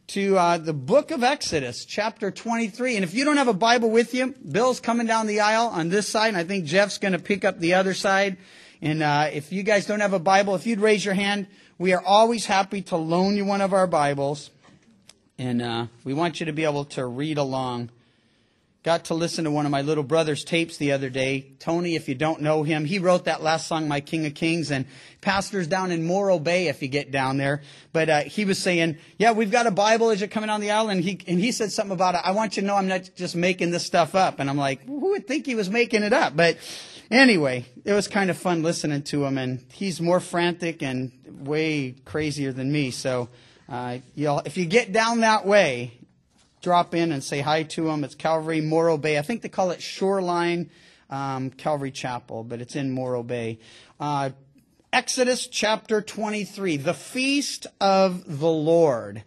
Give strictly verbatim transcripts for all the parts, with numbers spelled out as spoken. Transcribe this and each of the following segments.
to uh, the book of Exodus, chapter twenty-three. And if you don't have a Bible with you, Bill's coming down the aisle on this side, and I think Jeff's going to pick up the other side. And uh, if you guys don't have a Bible, if you'd raise your hand, we are always happy to loan you one of our Bibles. And uh, we want you to be able to read along. Got to listen to one of my little brother's tapes the other day. Tony, if you don't know him, he wrote that last song, My King of Kings, and pastors down in Morro Bay if you get down there. But uh, he was saying, yeah, we've got a Bible as you're coming down the aisle, and he and he said something about it. I want you to know I'm not just making this stuff up. And I'm like, who would think he was making it up? But anyway, it was kind of fun listening to him, and he's more frantic and way crazier than me. So uh, y'all, if you get down that way, drop in and say hi to them. It's Calvary, Morro Bay. I think they call it Shoreline um, Calvary Chapel, but it's in Morro Bay. Uh, Exodus chapter twenty-three, the Feast of the Lord.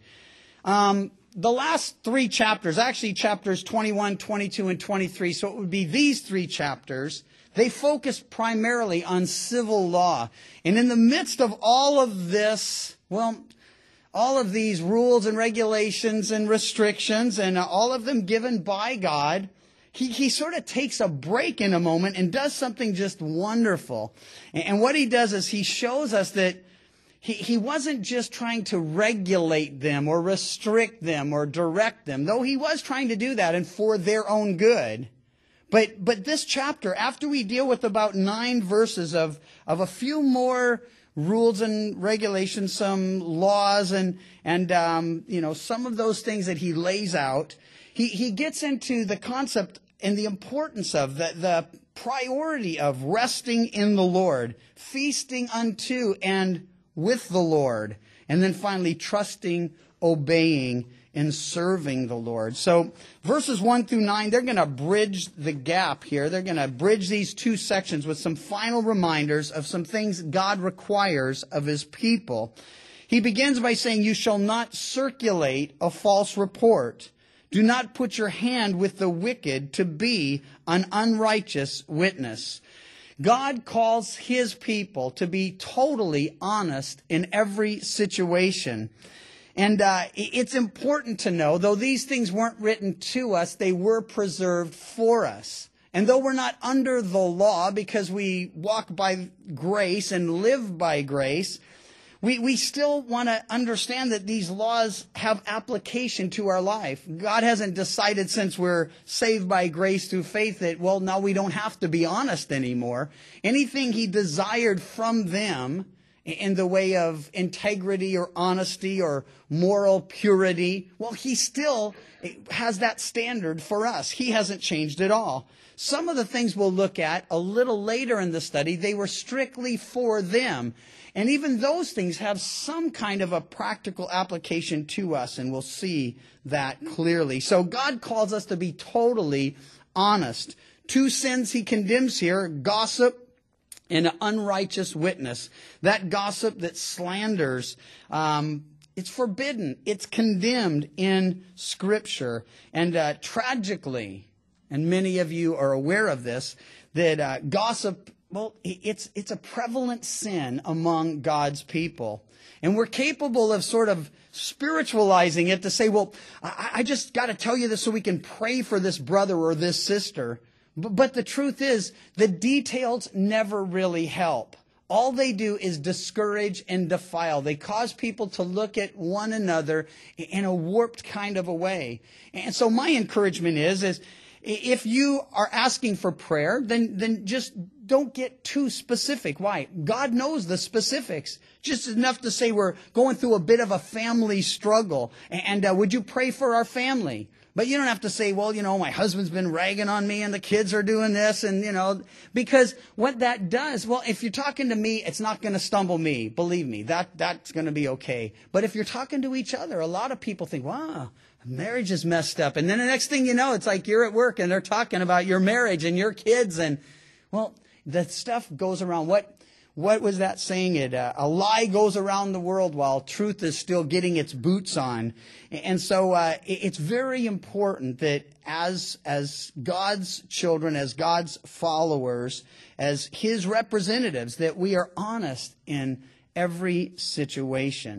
Um, the last three chapters, actually chapters twenty-one, twenty-two, and twenty-three, so it would be these three chapters. They focus primarily on civil law. And in the midst of all of this, well, all of these rules and regulations and restrictions, and all of them given by God, he, he sort of takes a break in a moment and does something just wonderful. And, and what he does is he shows us that he, he wasn't just trying to regulate them or restrict them or direct them, though he was trying to do that and for their own good. But, but this chapter, after we deal with about nine verses of, of a few more rules and regulations, some laws, and and um, you know some of those things that he lays out, he he gets into the concept and the importance of the the priority of resting in the Lord, feasting unto and with the Lord, and then finally trusting, obeying, and serving the Lord. So verses one through nine, they're going to bridge the gap here. They're going to bridge these two sections with some final reminders of some things God requires of his people. He begins by saying, you shall not circulate a false report. Do not put your hand with the wicked to be an unrighteous witness. God calls his people to be totally honest in every situation. And uh, it's important to know, though these things weren't written to us, they were preserved for us. And though we're not under the law because we walk by grace and live by grace, we, we still want to understand that these laws have application to our life. God hasn't decided since we're saved by grace through faith that, well, now we don't have to be honest anymore. Anything he desired from them in the way of integrity or honesty or moral purity, well, he still has that standard for us. He hasn't changed at all. Some of the things we'll look at a little later in the study, they were strictly for them. And even those things have some kind of a practical application to us, and we'll see that clearly. So God calls us to be totally honest. Two sins he condemns here: gossip and an unrighteous witness. That gossip that slanders, um, it's forbidden. It's condemned in Scripture. And uh, tragically, and many of you are aware of this, that uh, gossip, well, it's it's a prevalent sin among God's people. And we're capable of sort of spiritualizing it to say, well, I, I just got to tell you this so we can pray for this brother or this sister. But the truth is, the details never really help. All they do is discourage and defile. They cause people to look at one another in a warped kind of a way. And so my encouragement is, is if you are asking for prayer, then, then just don't get too specific. Why? God knows the specifics. Just enough to say we're going through a bit of a family struggle. And uh, would you pray for our family? But you don't have to say, well, you know, my husband's been ragging on me and the kids are doing this and, you know, because what that does, well, if you're talking to me, it's not going to stumble me. Believe me, that that's going to be okay. But if you're talking to each other, a lot of people think, wow, marriage is messed up. And then the next thing you know, it's like you're at work and they're talking about your marriage and your kids. And, well, the stuff goes around. What what was that saying? It uh, a lie goes around the world while truth is still getting its boots on. And so uh, it's very important that as as God's children, as God's followers, as his representatives, that we are honest in every situation.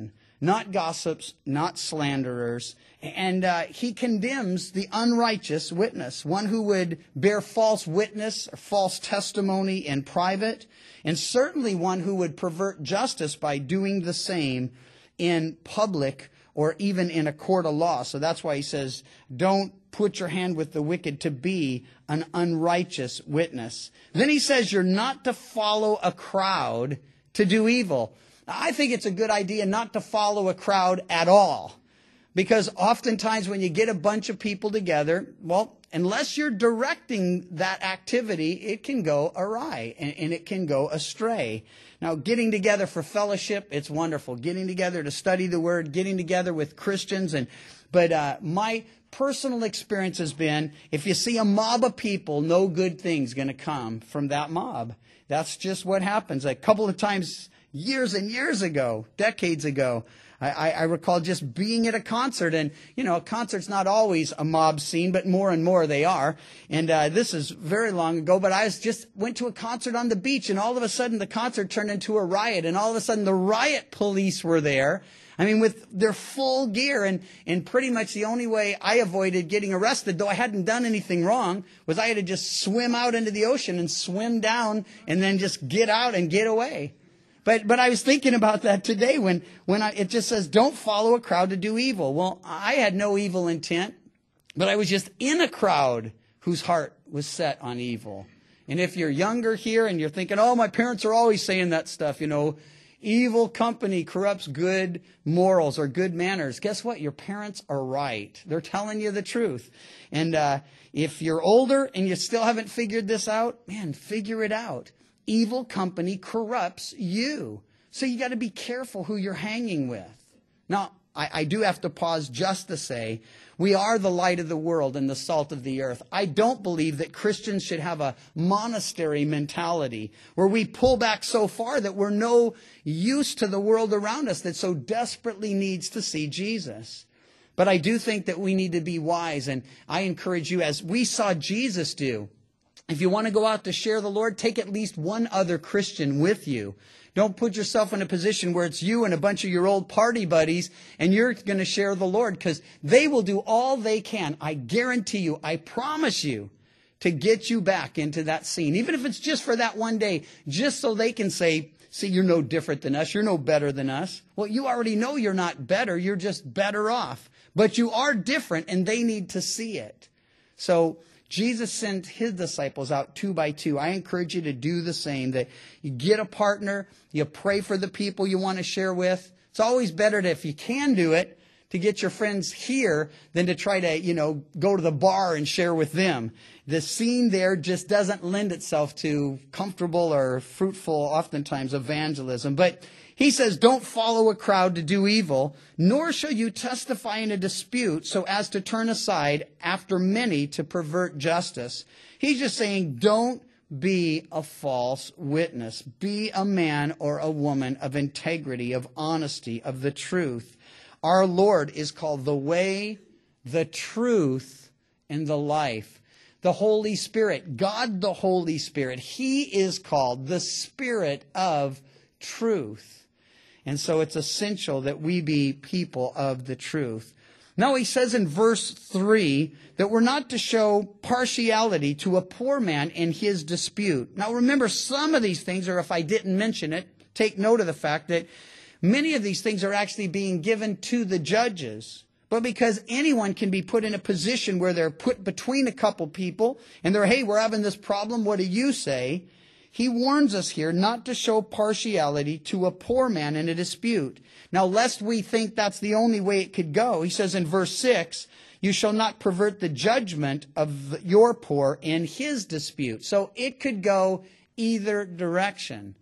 not gossips, not slanderers. And uh, he condemns the unrighteous witness, one who would bear false witness or false testimony in private, and certainly one who would pervert justice by doing the same in public or even in a court of law. So that's why he says, don't put your hand with the wicked to be an unrighteous witness. Then he says you're not to follow a crowd to do evil. I think it's a good idea not to follow a crowd at all. Because oftentimes when you get a bunch of people together, well, unless you're directing that activity, it can go awry and, and it can go astray. Now, getting together for fellowship, it's wonderful. Getting together to study the Word, getting together with Christians. and But uh, my personal experience has been, if you see a mob of people, no good thing's going to come from that mob. That's just what happens. A couple of times, years and years ago, decades ago, I, I recall just being at a concert, and, you know, a concert's not always a mob scene, but more and more they are. And uh, this is very long ago, but I was just went to a concert on the beach, and all of a sudden the concert turned into a riot, and all of a sudden the riot police were there. I mean, with their full gear, and, and pretty much the only way I avoided getting arrested, though I hadn't done anything wrong, was I had to just swim out into the ocean and swim down and then just get out and get away. But but I was thinking about that today when, when I, it just says, don't follow a crowd to do evil. Well, I had no evil intent, but I was just in a crowd whose heart was set on evil. And if you're younger here and you're thinking, oh, my parents are always saying that stuff, you know, evil company corrupts good morals or good manners. Guess what? Your parents are right. They're telling you the truth. And uh, if you're older and you still haven't figured this out, man, figure it out. Evil company corrupts you. So you got to be careful who you're hanging with. Now, I, I do have to pause just to say, we are the light of the world and the salt of the earth. I don't believe that Christians should have a monastery mentality where we pull back so far that we're no use to the world around us that so desperately needs to see Jesus. But I do think that we need to be wise, and I encourage you, as we saw Jesus do, if you want to go out to share the Lord, take at least one other Christian with you. Don't put yourself in a position where it's you and a bunch of your old party buddies and you're going to share the Lord, because they will do all they can. I guarantee you, I promise you, to get you back into that scene. Even if it's just for that one day, just so they can say, see, you're no different than us. You're no better than us. Well, you already know you're not better. You're just better off. But you are different, and they need to see it. So Jesus sent his disciples out two by two. I encourage you to do the same, that you get a partner, you pray for the people you want to share with. It's always better to, if you can do it, to get your friends here than to try to, you know, go to the bar and share with them. The scene there just doesn't lend itself to comfortable or fruitful, oftentimes, evangelism. But he says, don't follow a crowd to do evil, nor shall you testify in a dispute so as to turn aside after many to pervert justice. He's just saying, don't be a false witness. Be a man or a woman of integrity, of honesty, of the truth. Our Lord is called the way, the truth, and the life. The Holy Spirit, God the Holy Spirit, he is called the Spirit of truth. And so it's essential that we be people of the truth. Now he says in verse three that we're not to show partiality to a poor man in his dispute. Now remember, some of these things, or if I didn't mention it, take note of the fact that many of these things are actually being given to the judges. But because anyone can be put in a position where they're put between a couple people and they're, hey, we're having this problem, what do you say? He warns us here not to show partiality to a poor man in a dispute. Now, lest we think that's the only way it could go, he says in verse six, you shall not pervert the judgment of your poor in his dispute. So it could go either direction.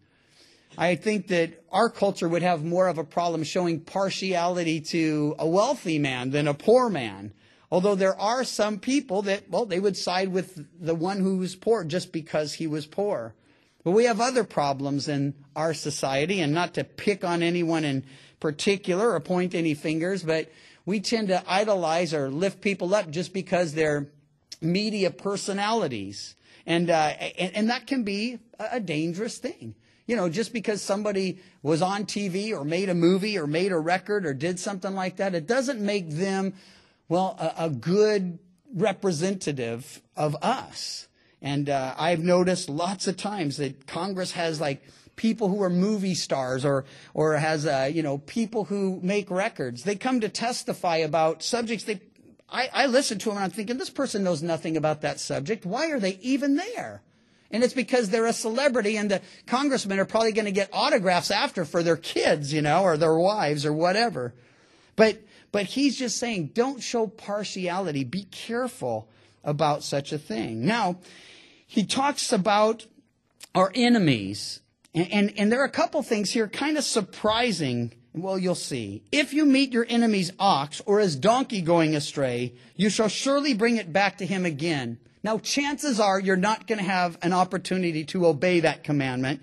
I think that our culture would have more of a problem showing partiality to a wealthy man than a poor man. Although there are some people that, well, they would side with the one who was poor just because he was poor. But we have other problems in our society, and not to pick on anyone in particular or point any fingers, but we tend to idolize or lift people up just because they're media personalities. And, uh, and, and that can be a dangerous thing. you know, just because somebody was on T V or made a movie or made a record or did something like that, it doesn't make them, well, a, a good representative of us. And uh, I've noticed lots of times that Congress has like people who are movie stars or or has uh, you know people who make records. They come to testify about subjects. They I, I listen to them and I'm thinking, this person knows nothing about that subject. Why are they even there? And it's because they're a celebrity, and the congressmen are probably going to get autographs after for their kids, you know, or their wives or whatever. But but he's just saying, don't show partiality. Be careful about such a thing. Now, he talks about our enemies. And, and, and there are a couple things here kind of surprising. Well, you'll see. If you meet your enemy's ox or his donkey going astray, you shall surely bring it back to him again. Now, chances are you're not going to have an opportunity to obey that commandment.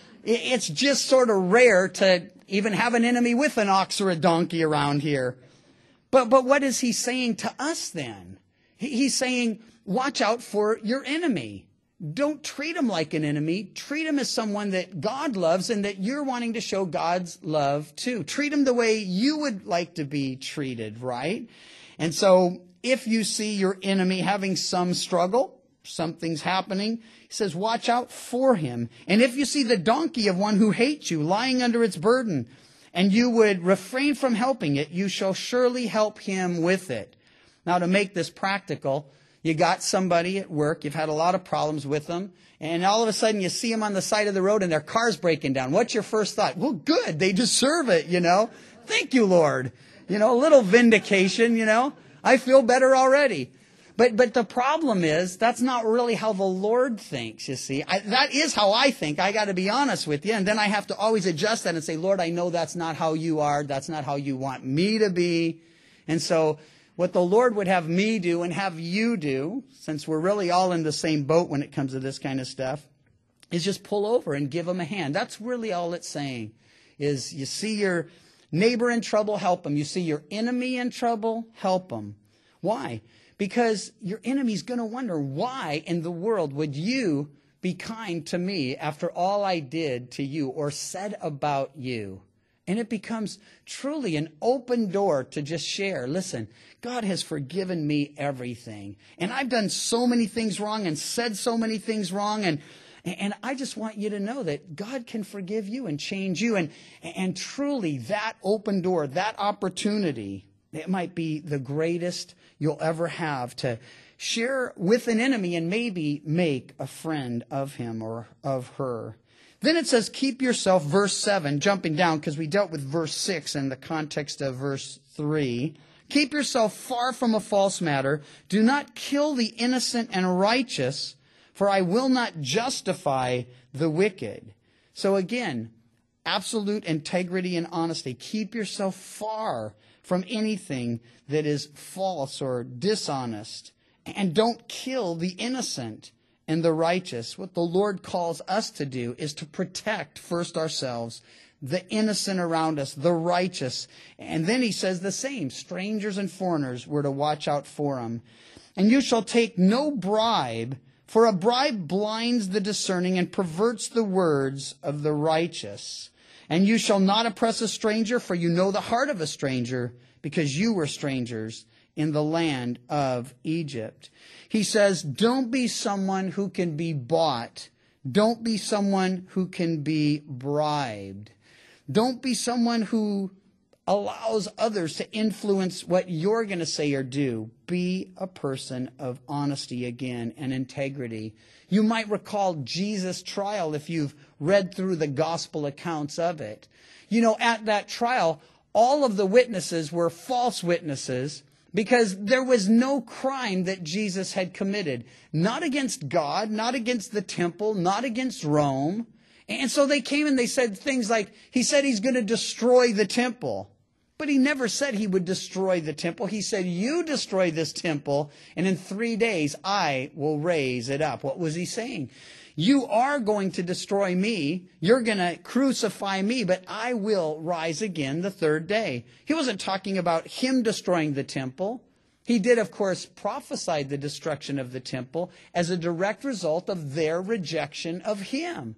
It's just sort of rare to even have an enemy with an ox or a donkey around here. But, but what is he saying to us then? He's saying, watch out for your enemy. Don't treat him like an enemy. Treat him as someone that God loves and that you're wanting to show God's love to. Treat him the way you would like to be treated, right? And so if you see your enemy having some struggle, something's happening, he says, watch out for him. And if you see the donkey of one who hates you lying under its burden, and you would refrain from helping it, you shall surely help him with it. Now, to make this practical, you got somebody at work, you've had a lot of problems with them, and all of a sudden you see them on the side of the road and their car's breaking down. What's your first thought? Well, good, they deserve it, you know. Thank you, Lord. You know, a little vindication, you know. I feel better already. But but the problem is, that's not really how the Lord thinks, you see. I, that is how I think. I got to be honest with you. And then I have to always adjust that and say, Lord, I know that's not how you are. That's not how you want me to be. And so what the Lord would have me do and have you do, since we're really all in the same boat when it comes to this kind of stuff, is just pull over and give them a hand. That's really all it's saying, is you see your neighbor in trouble, help them. You see your enemy in trouble, help them. Why? Because your enemy's going to wonder, why in the world would you be kind to me after all I did to you or said about you? And it becomes truly an open door to just share. Listen, God has forgiven me everything. And I've done so many things wrong and said so many things wrong. And, and I just want you to know that God can forgive you and change you. And, and truly that open door, that opportunity, it might be the greatest you'll ever have to share with an enemy and maybe make a friend of him or of her. Then it says, keep yourself, verse seven, jumping down because we dealt with verse six in the context of verse three. Keep yourself far from a false matter. Do not kill the innocent and righteous, for I will not justify the wicked. So again, absolute integrity and honesty. Keep yourself far from anything that is false or dishonest. And don't kill the innocent and the righteous. What the Lord calls us to do is to protect first ourselves, the innocent around us, the righteous. And then he says the same. Strangers and foreigners, we're to watch out for them. And you shall take no bribe, for a bribe blinds the discerning and perverts the words of the righteous. And you shall not oppress a stranger, for you know the heart of a stranger, because you were strangers in the land of Egypt. He says, don't be someone who can be bought. Don't be someone who can be bribed. Don't be someone who allows others to influence what you're going to say or do. Be a person of honesty again and integrity. You might recall Jesus' trial if you've read through the gospel accounts of it. You know, at that trial, all of the witnesses were false witnesses because there was no crime that Jesus had committed. Not against God, not against the temple, not against Rome. And so they came and they said things like, he said he's going to destroy the temple. But he never said he would destroy the temple. He said, you destroy this temple, and in three days I will raise it up. What was he saying? You are going to destroy me. You're going to crucify me, but I will rise again the third day. He wasn't talking about him destroying the temple. He did, of course, prophesy the destruction of the temple as a direct result of their rejection of him.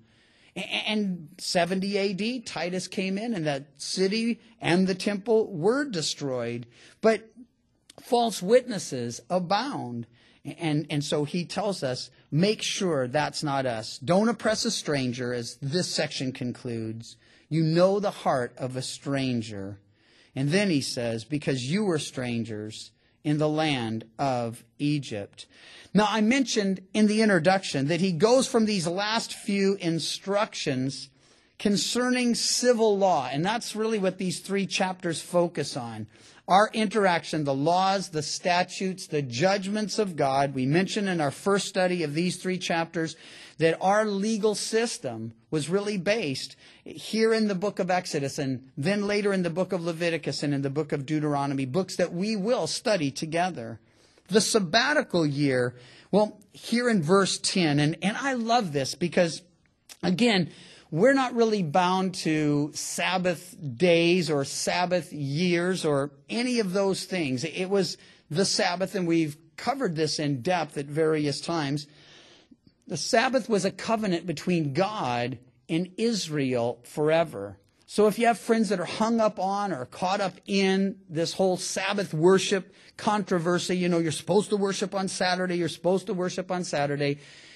And seventy A D, Titus came in, and that city and the temple were destroyed. But false witnesses abound. And, and so he tells us, make sure that's not us. Don't oppress a stranger, as this section concludes. You know the heart of a stranger. And then he says, because you were strangers in the land of Egypt. Now, I mentioned in the introduction that he goes from these last few instructions concerning civil law, and that's really what these three chapters focus on. Our interaction, the laws, the statutes, the judgments of God. We mentioned in our first study of these three chapters that our legal system was really based here in the book of Exodus, and then later in the book of Leviticus and in the book of Deuteronomy, books that we will study together. The sabbatical year, well, here in verse ten, and, and I love this because, again, we're not really bound to Sabbath days or Sabbath years or any of those things. It was the Sabbath, and we've covered this in depth at various times. The Sabbath was a covenant between God and Israel forever. So if you have friends that are hung up on or caught up in this whole Sabbath worship controversy, you know, you're supposed to worship on Saturday, you're supposed to worship on Saturday,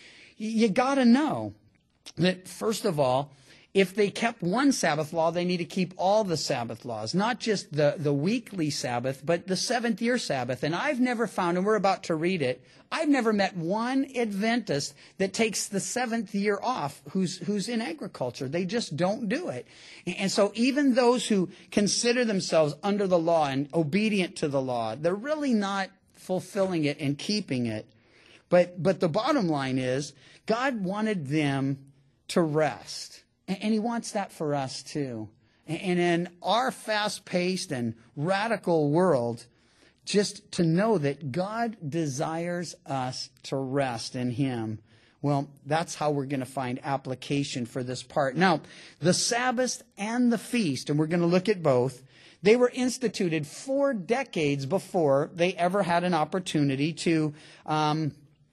you got to know that, first of all, if they kept one Sabbath law, they need to keep all the Sabbath laws, not just the, the weekly Sabbath, but the seventh year Sabbath. And I've never found, and we're about to read it, I've never met one Adventist that takes the seventh year off who's, who's in agriculture. They just don't do it. And so even those who consider themselves under the law and obedient to the law, they're really not fulfilling it and keeping it. But, but the bottom line is, God wanted them to rest. And he wants that for us too. And in our fast-paced and radical world, just to know that God desires us to rest in him. Well, that's how we're going to find application for this part. Now, the Sabbath and the feast, and we're going to look at both, they were instituted four decades before they ever had an opportunity to um,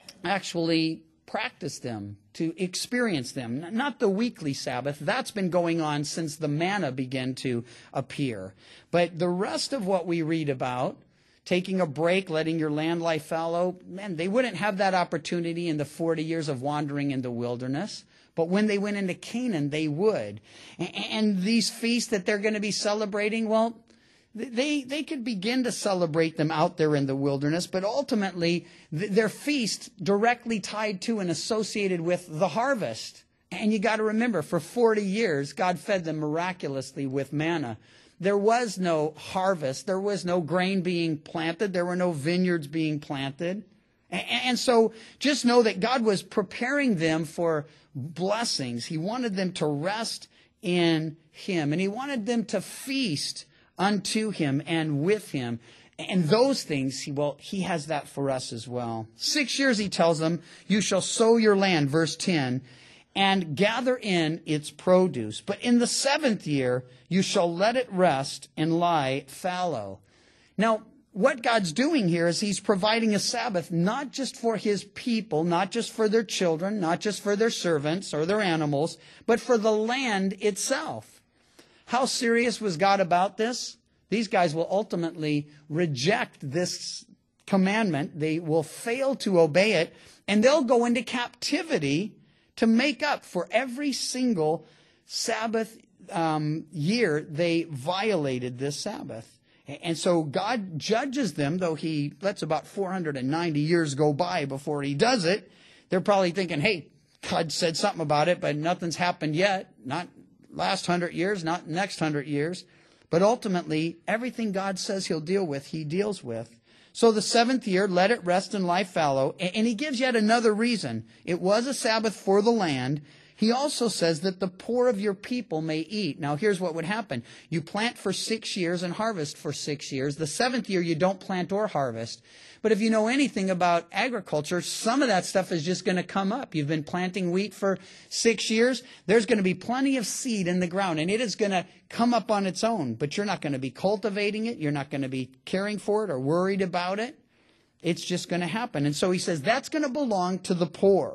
actually practice them, to experience them. Not the weekly Sabbath. That's been going on since the manna began to appear. But the rest of what we read about, taking a break, letting your land lie fallow, man, they wouldn't have that opportunity in the forty years of wandering in the wilderness. But when they went into Canaan, they would. And these feasts that they're going to be celebrating, well, They they could begin to celebrate them out there in the wilderness, but ultimately th- their feast directly tied to and associated with the harvest. And you got to remember, for forty years, God fed them miraculously with manna. There was no harvest. There was no grain being planted. There were no vineyards being planted. And, and so just know that God was preparing them for blessings. He wanted them to rest in him, and he wanted them to feast unto him and with him. And those things, well, he has that for us as well. Six years, he tells them, you shall sow your land, verse ten, and gather in its produce. But in the seventh year, you shall let it rest and lie fallow. Now, what God's doing here is he's providing a Sabbath not just for his people, not just for their children, not just for their servants or their animals, but for the land itself. How serious was God about this? These guys will ultimately reject this commandment. They will fail to obey it, and they'll go into captivity to make up for every single Sabbath um, year they violated this Sabbath. And so God judges them, though he lets about four hundred ninety years go by before he does it. They're probably thinking, hey, God said something about it, but nothing's happened yet. Not last hundred years, not next hundred years. But ultimately, everything God says he'll deal with, he deals with. So the seventh year, let it rest and lie fallow. And he gives yet another reason. It was a Sabbath for the land. He also says that the poor of your people may eat. Now, here's what would happen. You plant for six years and harvest for six years. The seventh year, you don't plant or harvest. But if you know anything about agriculture, some of that stuff is just going to come up. You've been planting wheat for six years. There's going to be plenty of seed in the ground, and it is going to come up on its own. But you're not going to be cultivating it. You're not going to be caring for it or worried about it. It's just going to happen. And so he says that's going to belong to the poor.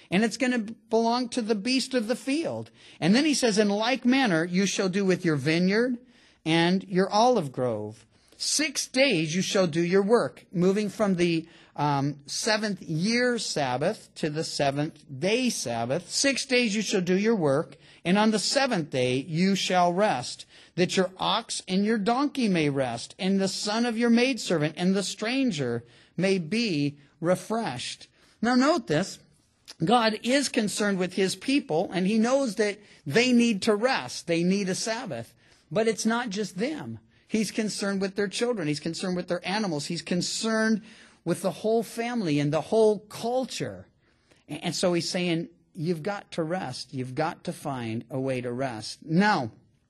and it's going to belong to the beast of the field. And then he says, in like manner, you shall do with your vineyard and your olive grove. Six days you shall do your work, moving from the um, seventh year Sabbath to the seventh day Sabbath. Six days you shall do your work, and on the seventh day you shall rest, that your ox and your donkey may rest, and the son of your maidservant and the stranger may be refreshed. Now note this. God is concerned with his people, and he knows that they need to rest. They need a Sabbath. But it's not just them. He's concerned with their children. He's concerned with their animals. He's concerned with the whole family and the whole culture. And so he's saying, you've got to rest. You've got to find a way to rest. Now,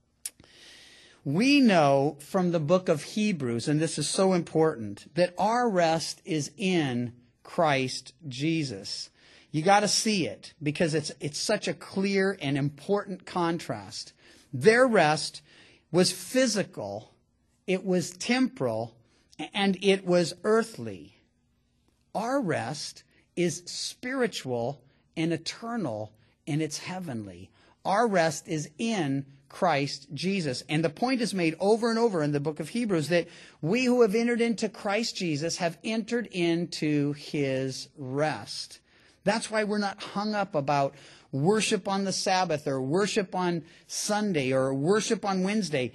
we know from the book of Hebrews, and this is so important, that our rest is in Christ Jesus. You got to see it because it's it's such a clear and important contrast. Their rest was physical, it was temporal, and it was earthly. Our rest is spiritual and eternal, and it's heavenly. Our rest is in Christ Jesus. And the point is made over and over in the book of Hebrews that we who have entered into Christ Jesus have entered into his rest. That's why we're not hung up about worship on the Sabbath or worship on Sunday or worship on Wednesday.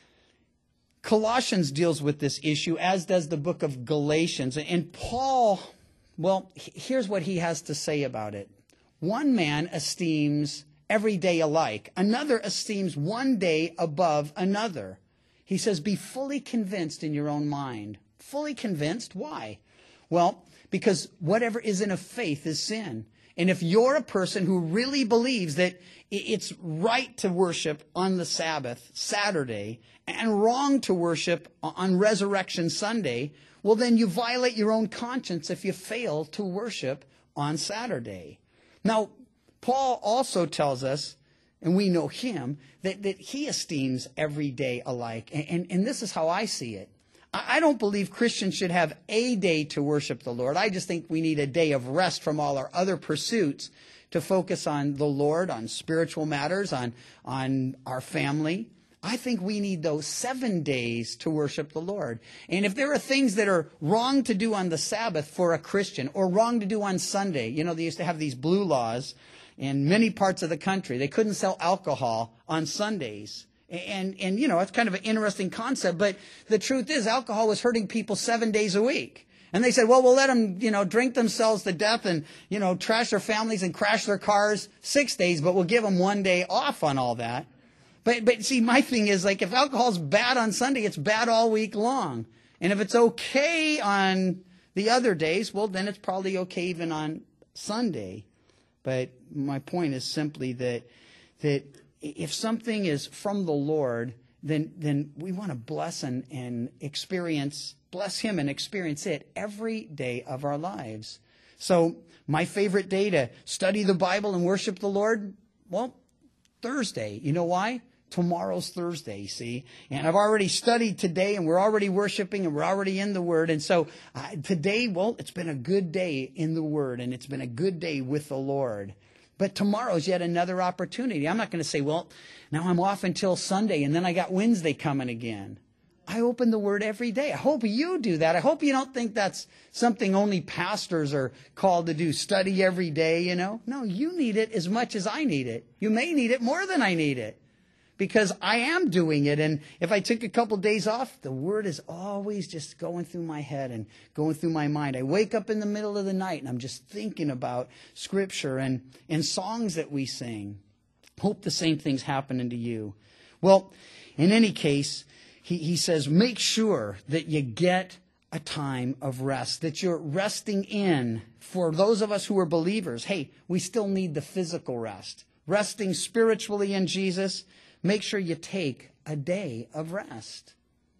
Colossians deals with this issue, as does the book of Galatians. And Paul, well, here's what he has to say about it. One man esteems every day alike. Another esteems one day above another. He says, be fully convinced in your own mind. Fully convinced? Why? Well, because whatever isn't of faith is sin. And if you're a person who really believes that it's right to worship on the Sabbath, Saturday, and wrong to worship on Resurrection Sunday, well, then you violate your own conscience if you fail to worship on Saturday. Now, Paul also tells us, and we know him, that, that he esteems every day alike. And, and, and this is how I see it. I don't believe Christians should have a day to worship the Lord. I just think we need a day of rest from all our other pursuits to focus on the Lord, on spiritual matters, on, on our family. I think we need those seven days to worship the Lord. And if there are things that are wrong to do on the Sabbath for a Christian or wrong to do on Sunday, you know, they used to have these blue laws in many parts of the country. They couldn't sell alcohol on Sundays. And, and, you know, it's kind of an interesting concept, but the truth is alcohol was hurting people seven days a week. And they said, well, we'll let them, you know, drink themselves to death and, you know, trash their families and crash their cars six days, but we'll give them one day off on all that. But, but see, my thing is, like, if alcohol's bad on Sunday, it's bad all week long. And if it's okay on the other days, well, then it's probably okay even on Sunday. But my point is simply that, that, if something is from the Lord, then then we want to bless and, and experience, bless him and experience it every day of our lives. So my favorite day to study the Bible and worship the Lord, well, Thursday. You know why? Tomorrow's Thursday, see? And I've already studied today, and we're already worshiping, and we're already in the Word. And so uh, today, well, it's been a good day in the Word, and it's been a good day with the Lord. But tomorrow's yet another opportunity. I'm not going to say, well, now I'm off until Sunday and then I got Wednesday coming again. I open the Word every day. I hope you do that. I hope you don't think that's something only pastors are called to do, study every day, you know. No, you need it as much as I need it. You may need it more than I need it because I am doing it. And if I took a couple days off, the Word is always just going through my head and going through my mind. I wake up in the middle of the night and I'm just thinking about Scripture and, and songs that we sing. Hope the same thing's happening to you. Well, in any case, he, he says, make sure that you get a time of rest, that you're resting in. For those of us who are believers, hey, we still need the physical rest. Resting spiritually in Jesus. Make sure you take a day of rest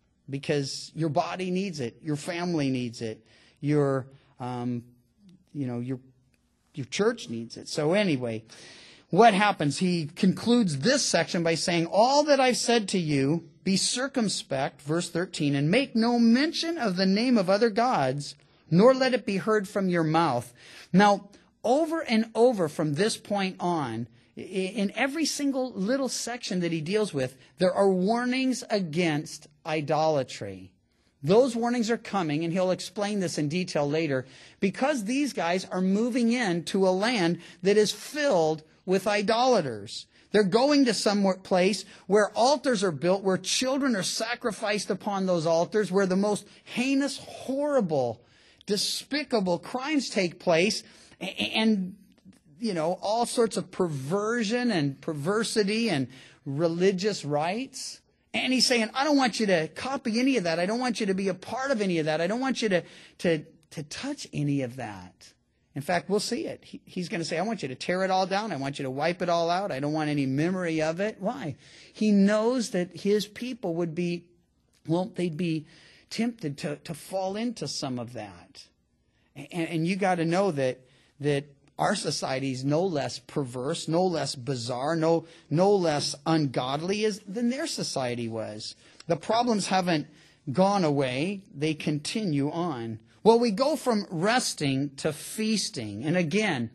because your body needs it. Your family needs it. Your, um, you know, your, your church needs it. So anyway, what happens? He concludes this section by saying, all that I've said to you, be circumspect, verse thirteen, and make no mention of the name of other gods, nor let it be heard from your mouth. Now, over and over from this point on, in every single little section that he deals with, there are warnings against idolatry. Those warnings are coming, and he'll explain this in detail later, because these guys are moving into a land that is filled with idolaters. They're going to some place where altars are built, where children are sacrificed upon those altars, where the most heinous, horrible, despicable crimes take place, and, you know, all sorts of perversion and perversity and religious rites. And he's saying, I don't want you to copy any of that. I don't want you to be a part of any of that. I don't want you to, to, to touch any of that. In fact, we'll see it. He, he's going to say, I want you to tear it all down. I want you to wipe it all out. I don't want any memory of it. Why? He knows that his people would be, well, they'd be tempted to, to fall into some of that. And, and you got to know that, that our society is no less perverse, no less bizarre, no, no less ungodly as, than their society was. The problems haven't gone away. They continue on. Well, we go from resting to feasting. And again,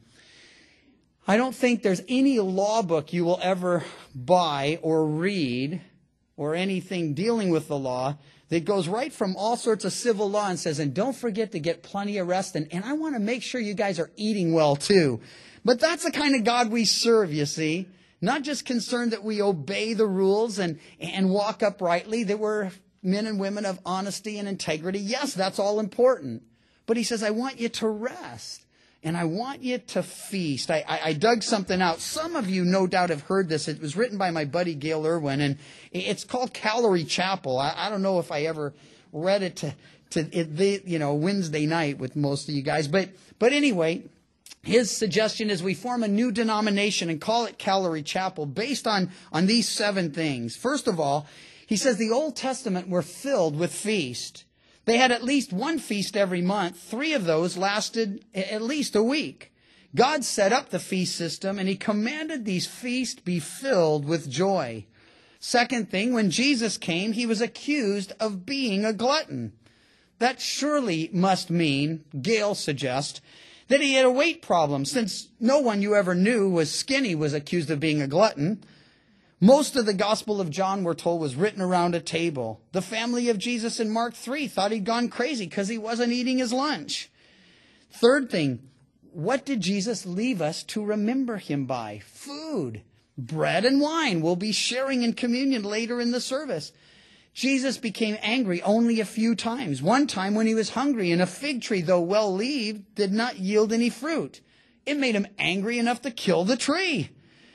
I don't think there's any law book you will ever buy or read or anything dealing with the law that goes right from all sorts of civil law and says, and don't forget to get plenty of rest. And, and I want to make sure you guys are eating well too. But that's the kind of God we serve, you see. Not just concerned that we obey the rules and, and walk uprightly, that we're men and women of honesty and integrity. Yes, that's all important. But he says, I want you to rest. And I want you to feast. I, I, I dug something out. Some of you no doubt have heard this. It was written by my buddy Gail Irwin, and it's called Calorie Chapel. I, I don't know if I ever read it to, to it, the, you know, Wednesday night with most of you guys. But, but anyway, his suggestion is we form a new denomination and call it Calorie Chapel based on, on these seven things. First of all, he says the Old Testament were filled with feast. They had at least one feast every month. Three of those lasted at least a week. God set up the feast system, and he commanded these feasts be filled with joy. Second thing, when Jesus came, he was accused of being a glutton. That surely must mean, Gail suggests, that he had a weight problem, since no one you ever knew was skinny was accused of being a glutton. Most of the Gospel of John, we're told, was written around a table. The family of Jesus in Mark three thought he'd gone crazy because he wasn't eating his lunch. Third thing, what did Jesus leave us to remember him by? Food, bread and wine. We'll be sharing in communion later in the service. Jesus became angry only a few times. One time when he was hungry, and a fig tree, though well-leaved, did not yield any fruit. It made him angry enough to kill the tree.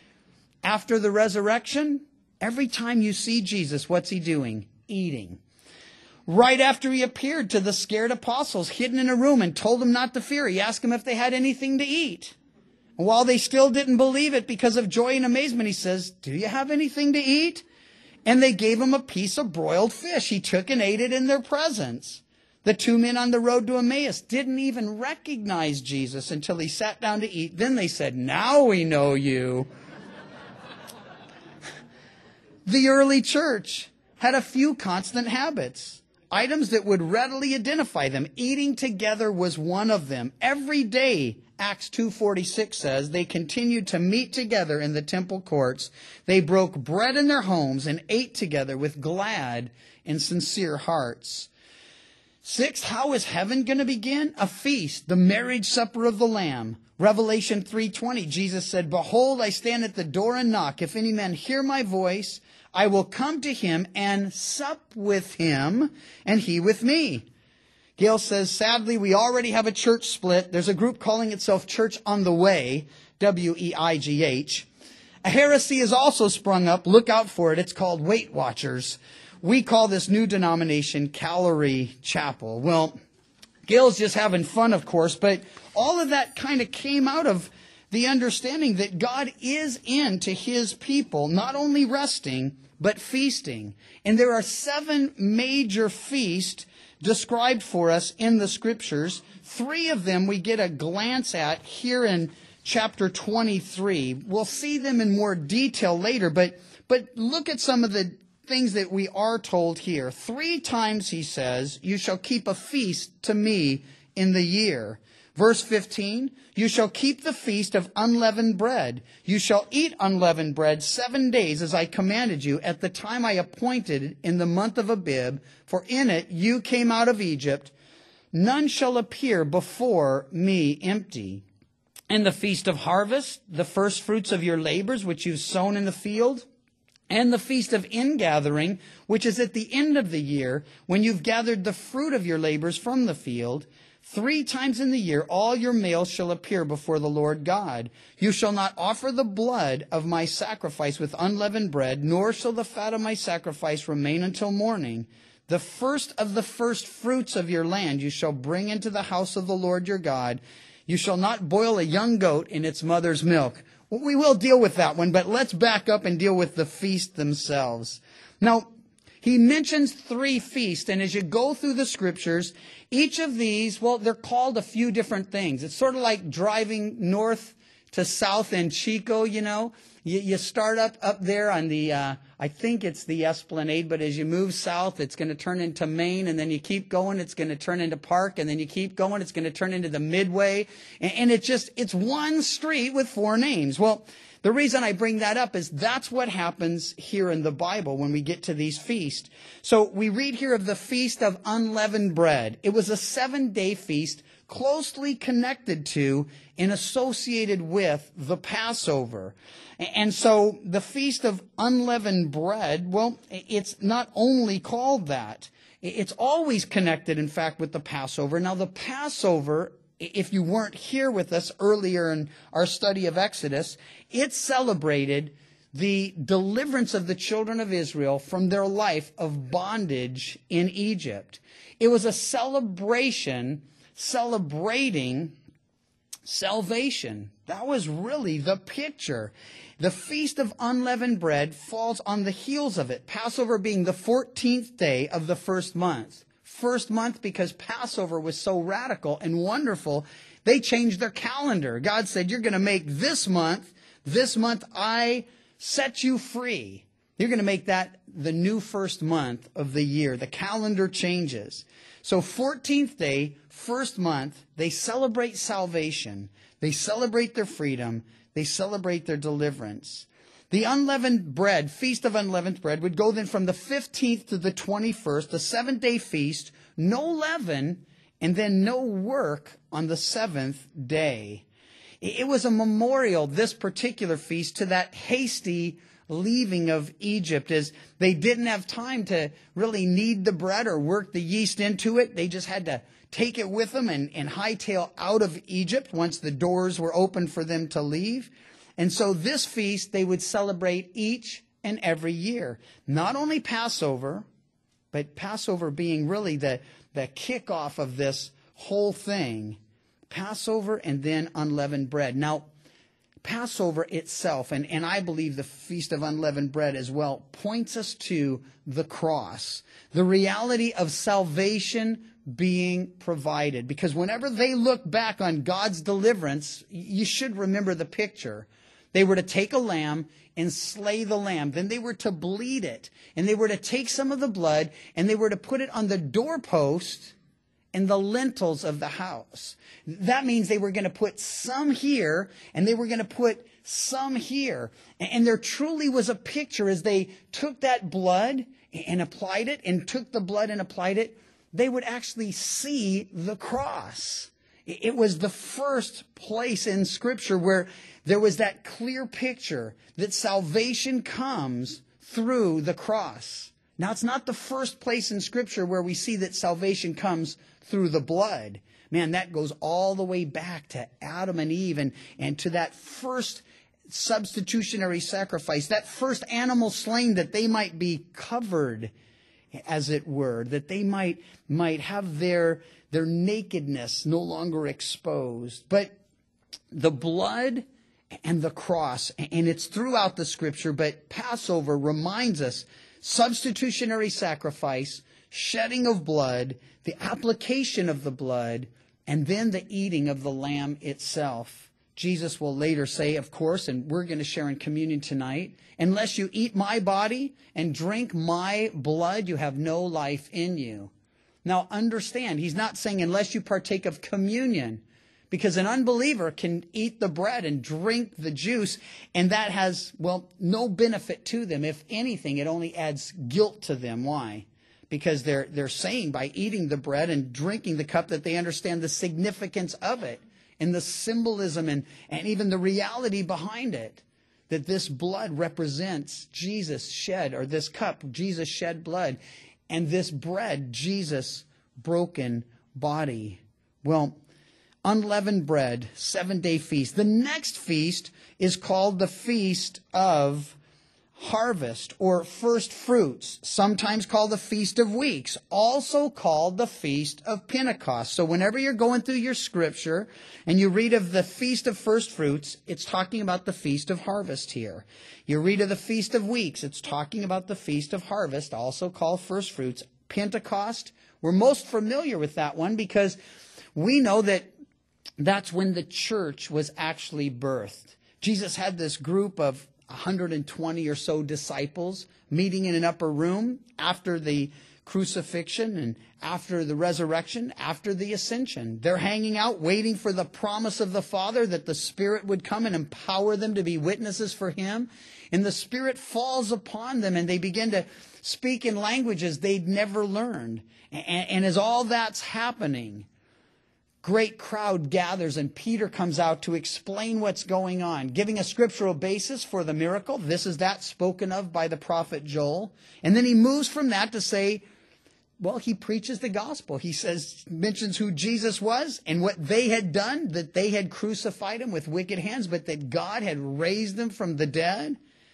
After the resurrection, every time you see Jesus, what's he doing? Eating. Right after he appeared to the scared apostles, hidden in a room, and told them not to fear, he asked them if they had anything to eat. And while they still didn't believe it because of joy and amazement, he says, do you have anything to eat? And they gave him a piece of broiled fish. He took and ate it in their presence. The two men on the road to Emmaus didn't even recognize Jesus until he sat down to eat. Then they said, now we know you. The early church had a few constant habits, items that would readily identify them. Eating together was one of them. Every day, Acts two forty-six says, they continued to meet together in the temple courts. They broke bread in their homes and ate together with glad and sincere hearts. Six, how is heaven going to begin? A feast, the marriage supper of the Lamb. Revelation three twenty, Jesus said, behold, I stand at the door and knock. If any man hear my voice, I will come to him and sup with him, and he with me. Gail says, sadly, we already have a church split. There's a group calling itself Church on the Way, W E I G H. A heresy has also sprung up. Look out for it. It's called Weight Watchers. We call this new denomination Calorie Chapel. Well, Gail's just having fun, of course, but all of that kind of came out of the understanding that God is into his people, not only resting, but feasting. And there are seven major feasts described for us in the scriptures. Three of them we get a glance at here in chapter twenty-three. We'll see them in more detail later, but, but look at some of the things that we are told here. Three times he says, you shall keep a feast to me in the year. Verse fifteen, you shall keep the feast of unleavened bread. You shall eat unleavened bread seven days as I commanded you at the time I appointed in the month of Abib, for in it you came out of Egypt. None shall appear before me empty. And the feast of harvest, the first fruits of your labors which you've sown in the field, and the feast of ingathering, which is at the end of the year, when you've gathered the fruit of your labors from the field. Three times in the year all your males shall appear before the Lord God. You shall not offer the blood of my sacrifice with unleavened bread, nor shall the fat of my sacrifice remain until morning. The first of the first fruits of your land you shall bring into the house of the Lord your God. You shall not boil a young goat in its mother's milk. Well, we will deal with that one, but let's back up and deal with the feast themselves. Now, he mentions three feasts, and as you go through the scriptures, each of these, well, they're called a few different things. It's sort of like driving north to south in Chico, you know. You, you start up, up there on the, uh, I think it's the Esplanade, but as you move south, it's going to turn into Main, and then you keep going, it's going to turn into Park, and then you keep going, it's going to turn into the Midway. And, and it just, it's one street with four names. Well, the reason I bring that up is that's what happens here in the Bible when we get to these feasts. So we read here of the Feast of Unleavened Bread. It was a seven-day feast closely connected to and associated with the Passover. And so the Feast of Unleavened Bread, well, it's not only called that. It's always connected, in fact, with the Passover. Now, the Passover, if you weren't here with us earlier in our study of Exodus, it celebrated the deliverance of the children of Israel from their life of bondage in Egypt. It was a celebration celebrating salvation. That was really the picture. The Feast of Unleavened Bread falls on the heels of it, Passover being the fourteenth day of the first month. First month because Passover was so radical and wonderful, they changed their calendar. God said, you're going to make this month, this month I set you free. You're going to make that the new first month of the year. The calendar changes. So fourteenth day, first month, they celebrate salvation. They celebrate their freedom. They celebrate their deliverance. The unleavened bread, Feast of Unleavened Bread, would go then from the fifteenth to the twenty-first, a seven-day feast, no leaven, and then no work on the seventh day. It was a memorial, this particular feast, to that hasty leaving of Egypt, as they didn't have time to really knead the bread or work the yeast into it. They just had to take it with them and, and hightail out of Egypt once the doors were open for them to leave. And so this feast they would celebrate each and every year. Not only Passover, but Passover being really the, the kickoff of this whole thing. Passover and then unleavened bread. Now, Passover itself, and, and I believe the Feast of Unleavened Bread as well, points us to the cross. The reality of salvation being provided. Because whenever they look back on God's deliverance, you should remember the picture. They were to take a lamb and slay the lamb. Then they were to bleed it. And they were to take some of the blood and they were to put it on the doorpost and the lintels of the house. That means they were going to put some here and they were going to put some here. And there truly was a picture as they took that blood and applied it and took the blood and applied it. They would actually see the cross. It was the first place in Scripture where there was that clear picture that salvation comes through the cross. Now, it's not the first place in Scripture where we see that salvation comes through the blood. Man, that goes all the way back to Adam and Eve and, and to that first substitutionary sacrifice, that first animal slain that they might be covered, as it were, that they might, might have their, their nakedness no longer exposed. But the blood and the cross, and it's throughout the Scripture, but Passover reminds us substitutionary sacrifice, shedding of blood, the application of the blood, and then the eating of the lamb itself. Jesus will later say, of course, and we're going to share in communion tonight, unless you eat my body and drink my blood, you have no life in you. Now understand, he's not saying unless you partake of communion, Because an unbeliever can eat the bread and drink the juice, and that has, well, no benefit to them. If anything, it only adds guilt to them. Why? Because they're they're saying by eating the bread and drinking the cup that they understand the significance of it and the symbolism and, and even the reality behind it. That this blood represents Jesus shed, or this cup, Jesus shed blood, and this bread, Jesus' broken body. Well, unleavened bread, seven-day feast. The next feast is called the Feast of Harvest, or First Fruits, sometimes called the Feast of Weeks, also called the Feast of Pentecost. So whenever you're going through your scripture and you read of the Feast of First Fruits, it's talking about the Feast of Harvest here. You read of the Feast of Weeks, it's talking about the Feast of Harvest, also called First Fruits. Pentecost, we're most familiar with that one because we know that that's when the church was actually birthed. Jesus had this group of one hundred twenty or so disciples meeting in an upper room after the crucifixion and after the resurrection, after the ascension. They're hanging out, waiting for the promise of the Father that the Spirit would come and empower them to be witnesses for Him. And the Spirit falls upon them and they begin to speak in languages they'd never learned. And, and as all that's happening, great crowd gathers and Peter comes out to explain what's going on, giving a scriptural basis for the miracle. This is that spoken of by the prophet Joel. And then he moves from that to say, well, he preaches the gospel. He says, mentions who Jesus was and what they had done, that they had crucified him with wicked hands, but that God had raised them from the dead.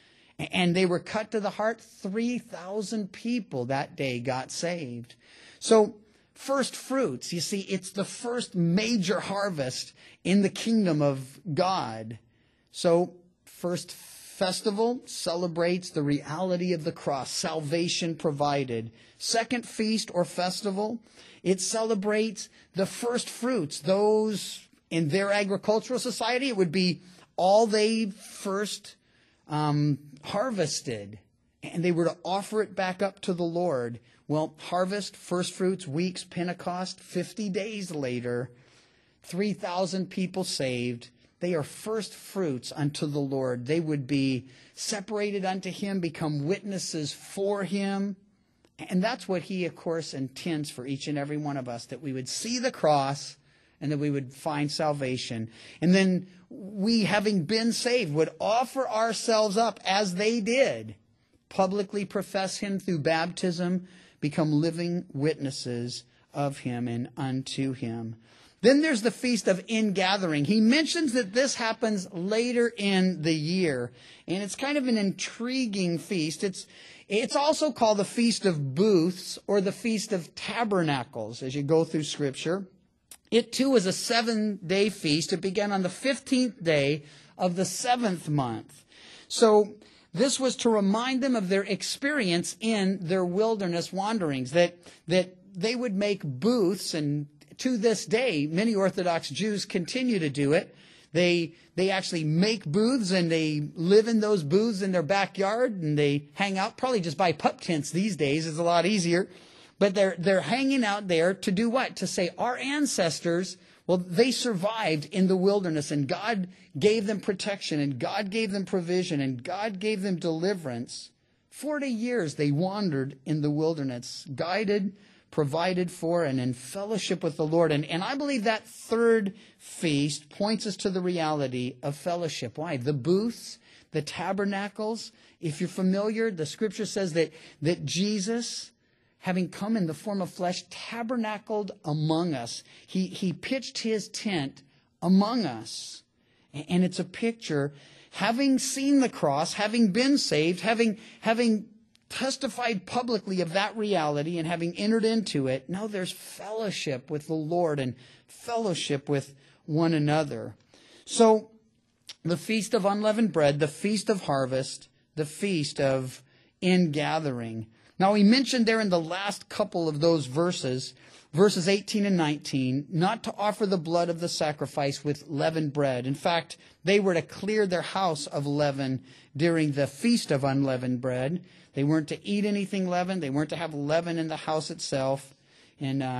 And they were cut to the heart. three thousand people that day got saved. So, first fruits, you see, it's the first major harvest in the kingdom of God. So, first festival celebrates the reality of the cross, salvation provided. Second feast or festival, it celebrates the first fruits. Those in their agricultural society, it would be all they first um, harvested. And they were to offer it back up to the Lord. Well, harvest, first fruits, weeks, Pentecost, fifty days later, three thousand people saved. They are first fruits unto the Lord. They would be separated unto Him, become witnesses for Him. And that's what He, of course, intends for each and every one of us, that we would see the cross and that we would find salvation. And then we, having been saved, would offer ourselves up as they did, publicly profess Him through baptism, become living witnesses of Him and unto Him. Then there's the Feast of Ingathering. He mentions that this happens later in the year. And it's kind of an intriguing feast. It's, it's also called the Feast of Booths or the Feast of Tabernacles as you go through Scripture. It too is a seven-day feast. It began on the fifteenth day of the seventh month. So this was to remind them of their experience in their wilderness wanderings, that, that they would make booths, and to this day, many Orthodox Jews continue to do it. They, they actually make booths and they live in those booths in their backyard and they hang out, probably just buy pup tents these days. It's a lot easier. But they're, they're hanging out there to do what? To say our ancestors, well, they survived in the wilderness and God gave them protection and God gave them provision and God gave them deliverance. Forty years they wandered in the wilderness, guided, provided for, and in fellowship with the Lord. And, and I believe that third feast points us to the reality of fellowship. Why? The booths, the tabernacles. If you're familiar, the scripture says that, that Jesus, having come in the form of flesh, tabernacled among us. He, he pitched His tent among us. And it's a picture, having seen the cross, having been saved, having, having testified publicly of that reality and having entered into it, now there's fellowship with the Lord and fellowship with one another. So the Feast of Unleavened Bread, the Feast of Harvest, the Feast of Ingathering. Now, he mentioned there in the last couple of those verses, verses eighteen and nineteen, not to offer the blood of the sacrifice with leavened bread. In fact, they were to clear their house of leaven during the Feast of Unleavened Bread. They weren't to eat anything leavened. They weren't to have leaven in the house itself. And uh,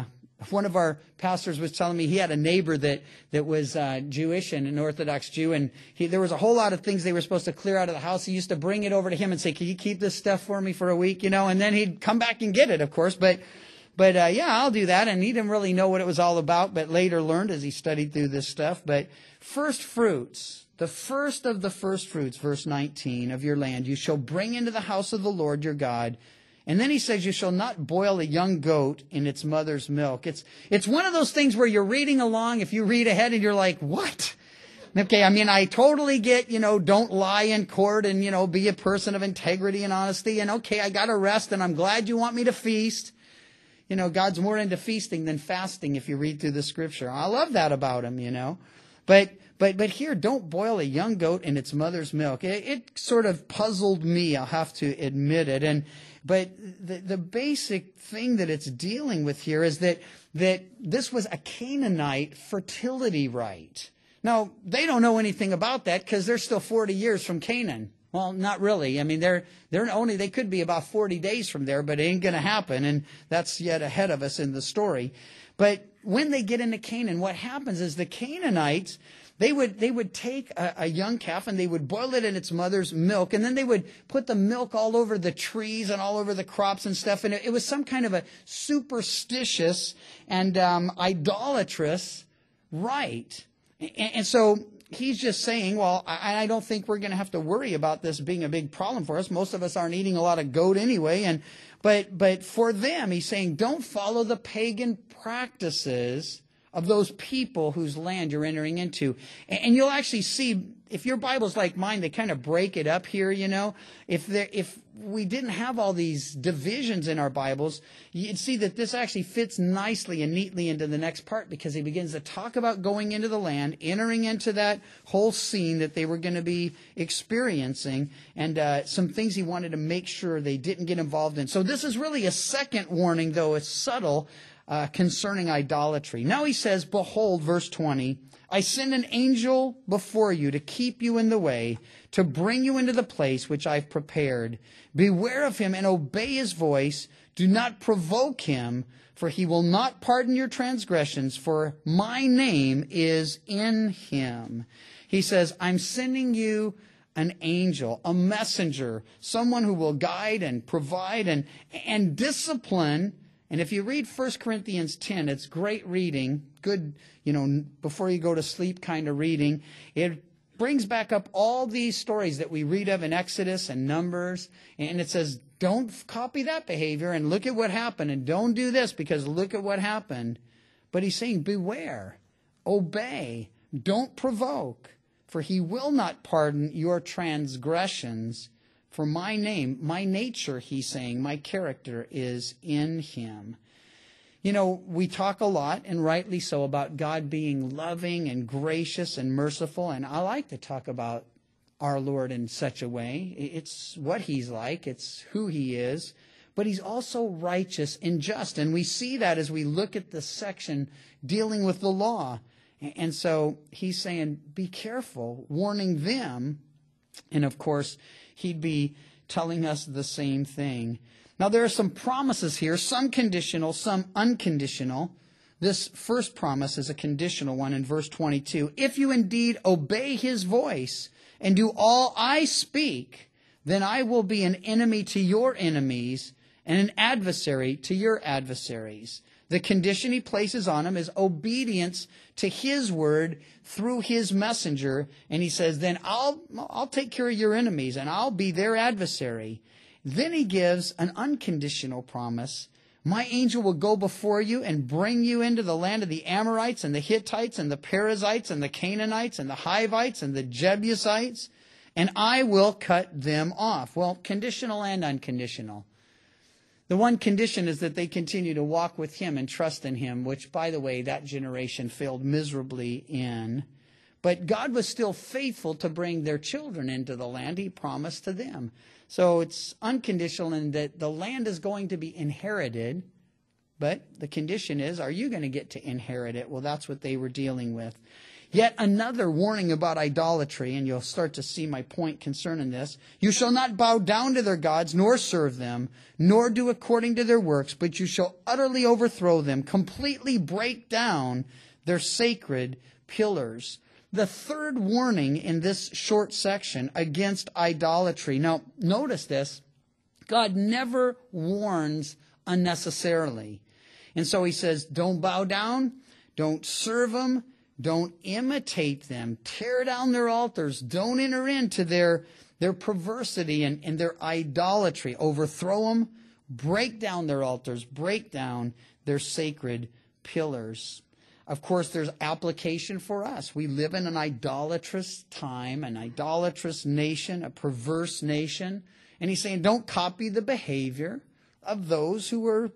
one of our pastors was telling me he had a neighbor that, that was uh, Jewish and an Orthodox Jew, and he, there was a whole lot of things they were supposed to clear out of the house. He used to bring it over to him and say, can you keep this stuff for me for a week, you know, and then he'd come back and get it, of course, but But, uh, yeah, I'll do that. And he didn't really know what it was all about, but later learned as he studied through this stuff. But first fruits, the first of the first fruits, verse nineteen, of your land, you shall bring into the house of the Lord your God. And then he says, you shall not boil a young goat in its mother's milk. It's, it's one of those things where you're reading along. If you read ahead and you're like, what? Okay, I mean, I totally get, you know, don't lie in court and, you know, be a person of integrity and honesty. And okay, I got to rest and I'm glad you want me to feast. You know, God's more into feasting than fasting if you read through the scripture. I love that about him, you know. But but but here, don't boil a young goat in its mother's milk. It, it sort of puzzled me, I'll have to admit it. And but the, the basic thing that it's dealing with here is that that this was a Canaanite fertility rite. Now, they don't know anything about that because they're still forty years from Canaan. Well, not really. I mean, they're they're only they could be about forty days from there, but it ain't going to happen, and that's yet ahead of us in the story. But when they get into Canaan, what happens is the Canaanites, they would they would take a, a young calf and they would boil it in its mother's milk, and then they would put the milk all over the trees and all over the crops and stuff, and it, it was some kind of a superstitious and um, idolatrous rite, and, and so. He's just saying, well, I, I don't think we're going to have to worry about this being a big problem for us. Most of us aren't eating a lot of goat anyway. And but but for them, he's saying, don't follow the pagan practices of those people whose land you're entering into. And, and you'll actually see, if your Bible's like mine, they kind of break it up here, you know. If there, if we didn't have all these divisions in our Bibles, you'd see that this actually fits nicely and neatly into the next part, because he begins to talk about going into the land, entering into that whole scene that they were going to be experiencing, and uh, some things he wanted to make sure they didn't get involved in. So this is really a second warning, though it's subtle, uh, concerning idolatry. Now he says, behold, verse twenty, I send an angel before you to keep you in the way, to bring you into the place which I've prepared. Beware of him and obey his voice. Do not provoke him, for he will not pardon your transgressions, for my name is in him. He says, I'm sending you an angel, a messenger, someone who will guide and provide and, and discipline. And if you read First Corinthians ten, it's great reading, good, you know, before you go to sleep kind of reading. It brings back up all these stories that we read of in Exodus and Numbers. And it says, don't copy that behavior and look at what happened. And don't do this because look at what happened. But he's saying, beware, obey, don't provoke, for he will not pardon your transgressions. For my name, my nature, he's saying, my character is in him. You know, we talk a lot, and rightly so, about God being loving and gracious and merciful. And I like to talk about our Lord in such a way. It's what he's like. It's who he is. But he's also righteous and just. And we see that as we look at the section dealing with the law. And so he's saying, be careful, warning them. And of course, he'd be telling us the same thing. Now, there are some promises here, some conditional, some unconditional. This first promise is a conditional one in verse twenty-two. If you indeed obey his voice and do all I speak, then I will be an enemy to your enemies and an adversary to your adversaries. The condition he places on him is obedience to his word through his messenger. And he says, then I'll, I'll take care of your enemies and I'll be their adversary. Then he gives an unconditional promise. My angel will go before you and bring you into the land of the Amorites and the Hittites and the Perizzites and the Canaanites and the Hivites and the Jebusites, and I will cut them off. Well, conditional and unconditional. The one condition is that they continue to walk with him and trust in him, which, by the way, that generation failed miserably in. But God was still faithful to bring their children into the land he promised to them. So it's unconditional in that the land is going to be inherited, but the condition is, are you going to get to inherit it? Well, that's what they were dealing with. Yet another warning about idolatry, and you'll start to see my point concerning this. You shall not bow down to their gods, nor serve them, nor do according to their works, but you shall utterly overthrow them, completely break down their sacred pillars. The third warning in this short section against idolatry. Now, notice this. God never warns unnecessarily. And so he says, don't bow down, don't serve them, don't imitate them, tear down their altars, don't enter into their, their perversity and, and their idolatry. Overthrow them, break down their altars, break down their sacred pillars. Of course, there's application for us. We live in an idolatrous time, an idolatrous nation, a perverse nation. And he's saying, don't copy the behavior of those who are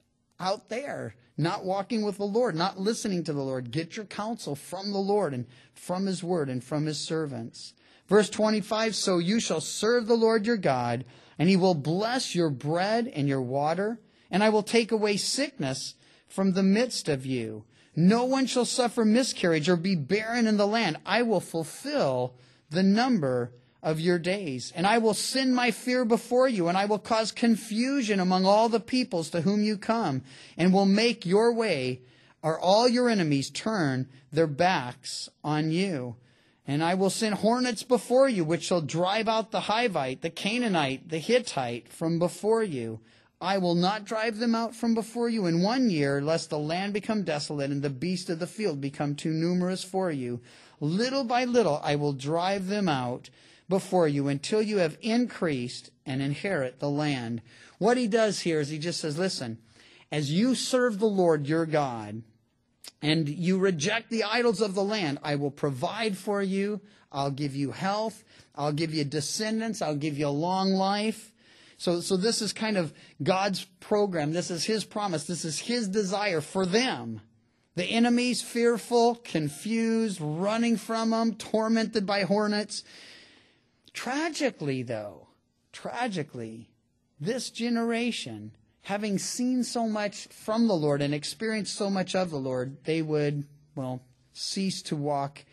out there, not walking with the Lord, not listening to the Lord. Get your counsel from the Lord and from his word and from his servants. Verse twenty-five, so you shall serve the Lord your God, and he will bless your bread and your water, and I will take away sickness from the midst of you. No one shall suffer miscarriage or be barren in the land. I will fulfill the number of your days. And I will send my fear before you, and I will cause confusion among all the peoples to whom you come, and will make your way, or all your enemies, turn their backs on you. And I will send hornets before you, which shall drive out the Hivite, the Canaanite, the Hittite from before you. I will not drive them out from before you in one year, lest the land become desolate and the beasts of the field become too numerous for you. Little by little I will drive them out before you until you have increased and inherit the land. What he does here is he just says, listen, as you serve the Lord your God and you reject the idols of the land, I will provide for you. I'll give you health. I'll give you descendants. I'll give you a long life. So, so this is kind of God's program. This is his promise. This is his desire for them. The enemies, fearful, confused, running from them, tormented by hornets. Tragically, though, tragically, this generation, having seen so much from the Lord and experienced so much of the Lord, they would, well, cease to walk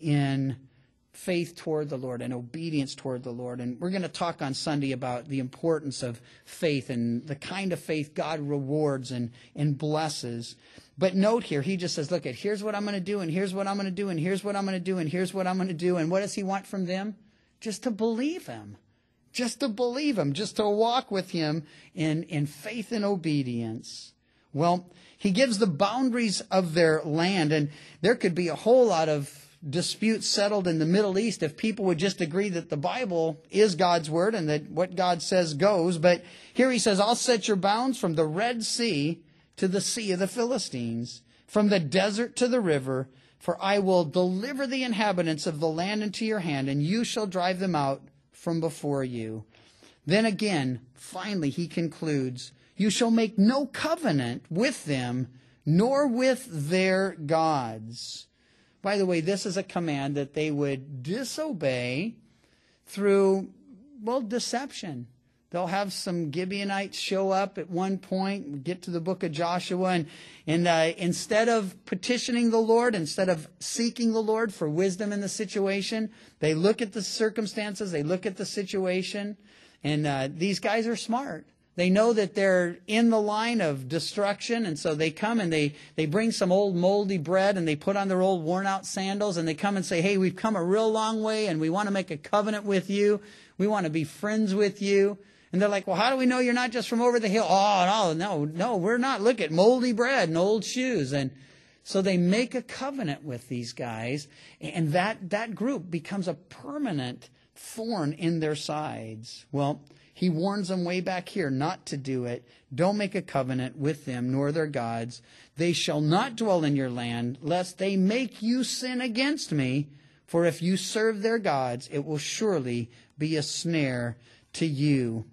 in faith toward the Lord and obedience toward the Lord. And we're going to talk on Sunday about the importance of faith and the kind of faith God rewards and, and blesses. But note here, he just says, look, at here's what I'm going to do, and here's what I'm going to do, and here's what I'm going to do, and here's what I'm going to do. And what does he want from them? Just to believe him. Just to believe him. Just to walk with him in, in faith and obedience. Well, he gives the boundaries of their land, and there could be a whole lot of disputes settled in the Middle East if people would just agree that the Bible is God's word and that what God says goes. But here he says, I'll set your bounds from the Red Sea to the Sea of the Philistines, from the desert to the river, for I will deliver the inhabitants of the land into your hand, and you shall drive them out from before you. Then again, finally, he concludes, you shall make no covenant with them, nor with their gods. By the way, this is a command that they would disobey through, well, deception. They'll have some Gibeonites show up at one point. We get to the book of Joshua, and, and uh, instead of petitioning the Lord, instead of seeking the Lord for wisdom in the situation, they look at the circumstances, they look at the situation, and uh, these guys are smart. They know that they're in the line of destruction, and so they come and they, they bring some old moldy bread, and they put on their old worn-out sandals, and they come and say, hey, we've come a real long way, and we want to make a covenant with you. We want to be friends with you. And they're like, well, how do we know you're not just from over the hill? Oh, no, no, no, we're not. Look at moldy bread and old shoes. And so they make a covenant with these guys, and that, that group becomes a permanent thorn in their sides. Well, he warns them way back here not to do it. Don't make a covenant with them, nor their gods. They shall not dwell in your land, lest they make you sin against me. For if you serve their gods, it will surely be a snare to you.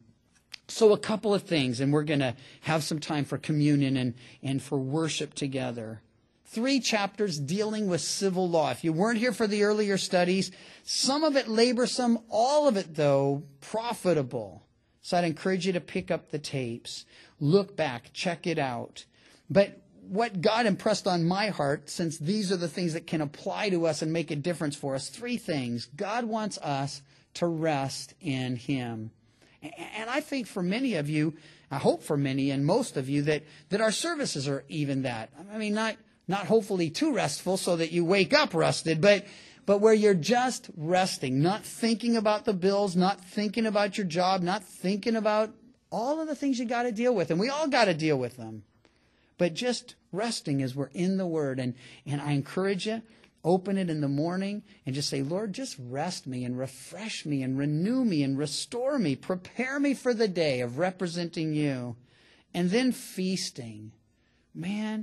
So a couple of things, and we're going to have some time for communion and, and for worship together. Three chapters dealing with civil law. If you weren't here for the earlier studies, some of it laborsome, all of it, though, profitable. So I'd encourage you to pick up the tapes, look back, check it out. But what God impressed on my heart, since these are the things that can apply to us and make a difference for us, three things. God wants us to rest in him. And I think for many of you, I hope for many and most of you, that, that our services are even that. I mean, not, not hopefully too restful so that you wake up rested, but, but where you're just resting, not thinking about the bills, not thinking about your job, not thinking about all of the things you got to deal with. And we all got to deal with them. But just resting as we're in the Word. And, and I encourage you, open it in the morning and just say, Lord, just rest me and refresh me and renew me and restore me. Prepare me for the day of representing you. And then feasting. Man,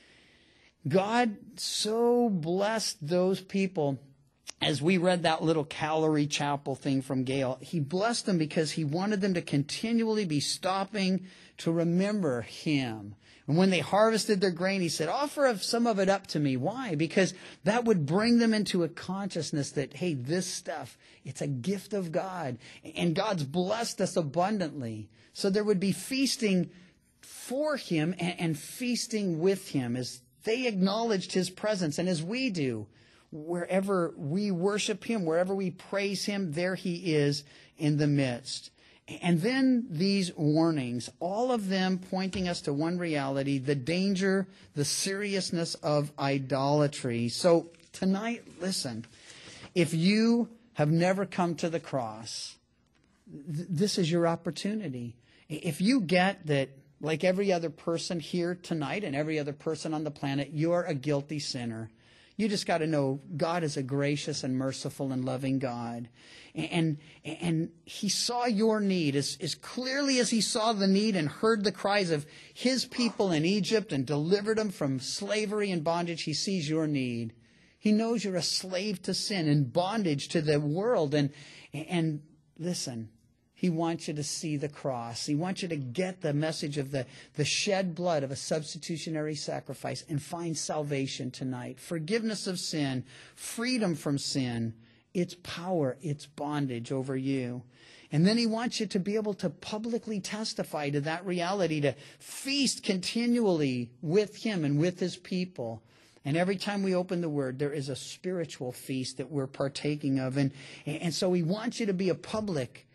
God so blessed those people. As we read that little Calvary Chapel thing from Gail, he blessed them because he wanted them to continually be stopping to remember him. And when they harvested their grain, he said, offer of some of it up to me. Why? Because that would bring them into a consciousness that, hey, this stuff, it's a gift of God. And God's blessed us abundantly. So there would be feasting for him and, and feasting with him as they acknowledged his presence. And as we do, wherever we worship him, wherever we praise him, there he is in the midst. And then these warnings, all of them pointing us to one reality, the danger, the seriousness of idolatry. So tonight, listen, if you have never come to the cross, th- this is your opportunity. If you get that, like every other person here tonight and every other person on the planet, you're a guilty sinner. You just got to know God is a gracious and merciful and loving God. And, and he saw your need as, as clearly as he saw the need and heard the cries of his people in Egypt and delivered them from slavery and bondage. He sees your need. He knows you're a slave to sin and bondage to the world. And, and listen, he wants you to see the cross. He wants you to get the message of the, the shed blood of a substitutionary sacrifice and find salvation tonight. Forgiveness of sin, freedom from sin, its power, its bondage over you. And then he wants you to be able to publicly testify to that reality, to feast continually with him and with his people. And every time we open the Word, there is a spiritual feast that we're partaking of. And, and so he wants you to be a public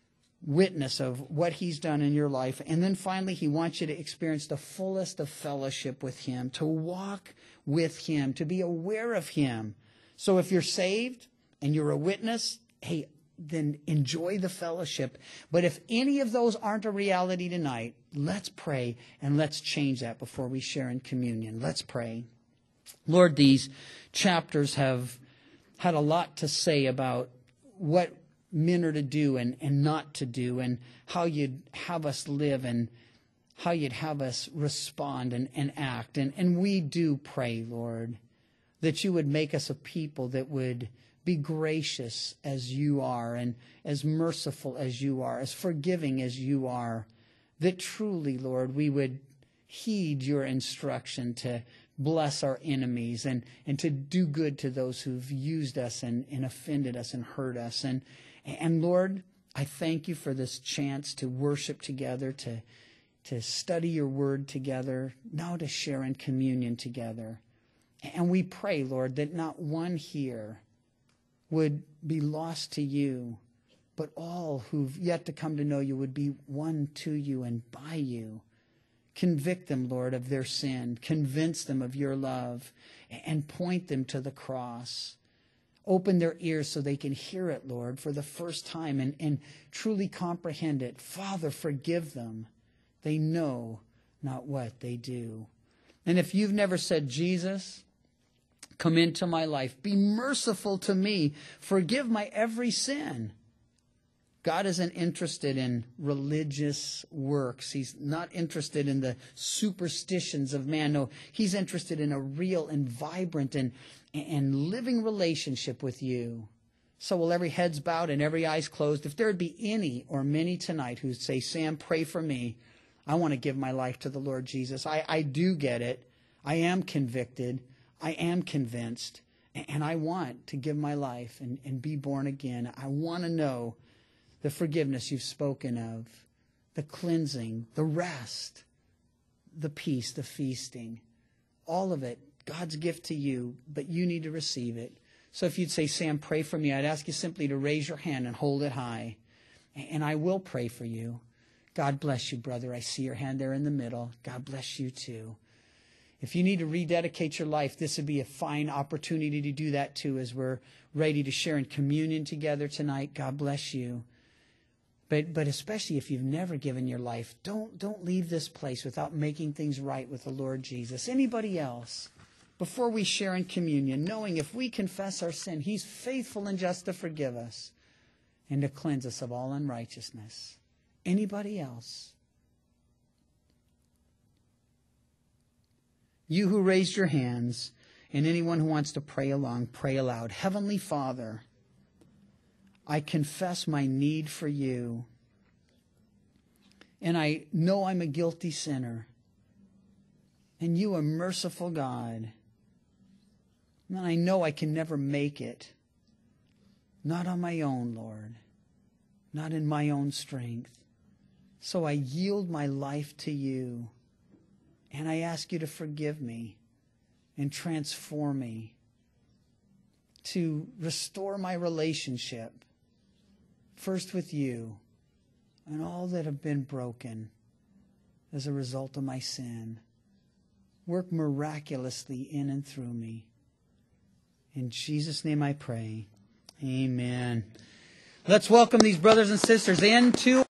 witness of what he's done in your life. And then finally, he wants you to experience the fullest of fellowship with him, to walk with him, to be aware of him. So if you're saved and you're a witness, hey, then enjoy the fellowship. But if any of those aren't a reality tonight, let's pray and let's change that before we share in communion. Let's pray. Lord, these chapters have had a lot to say about what men are to do and, and not to do, and how you'd have us live and how you'd have us respond and, and act. And, and we do pray, Lord, that you would make us a people that would be gracious as you are and as merciful as you are, as forgiving as you are, that truly, Lord, we would heed your instruction to bless our enemies and, and to do good to those who've used us and, and offended us and hurt us. And, and Lord, I thank you for this chance to worship together, to, to study your word together, now to share in communion together. And we pray, Lord, that not one here would be lost to you, but all who've yet to come to know you would be won to you and by you. Convict them, Lord, of their sin. Convince them of your love and point them to the cross. Open their ears so they can hear it, Lord, for the first time and, and truly comprehend it. Father, forgive them. They know not what they do. And if you've never said, Jesus, come into my life, be merciful to me, forgive my every sin. God isn't interested in religious works. He's not interested in the superstitions of man. No, he's interested in a real and vibrant and, and living relationship with you. So while every head's bowed and every eye's closed, if there'd be any or many tonight who say, Sam, pray for me. I want to give my life to the Lord Jesus. I, I do get it. I am convicted. I am convinced. And I want to give my life and, and be born again. I want to know the forgiveness you've spoken of, the cleansing, the rest, the peace, the feasting. all of it, God's gift to you, but you need to receive it. So if you'd say, Sam, pray for me, I'd ask you simply to raise your hand and hold it high. And I will pray for you. God bless you, brother. I see your hand there in the middle. God bless you too. If you need to rededicate your life, this would be a fine opportunity to do that too as we're ready to share in communion together tonight. God bless you. But but especially if you've never given your life, don't don't leave this place without making things right with the Lord Jesus. Anybody else? Before we share in communion, knowing if we confess our sin, He's faithful and just to forgive us and to cleanse us of all unrighteousness. Anybody else? You who raised your hands, and anyone who wants to pray along, pray aloud. Heavenly Father, I confess my need for you. And I know I'm a guilty sinner. And you are merciful God. And I know I can never make it. Not on my own, Lord. Not in my own strength. So I yield my life to you. And I ask you to forgive me and transform me. To restore my relationship. First with you. And all that have been broken as a result of my sin. Work miraculously in and through me. In Jesus' name I pray. Amen. Let's welcome these brothers and sisters into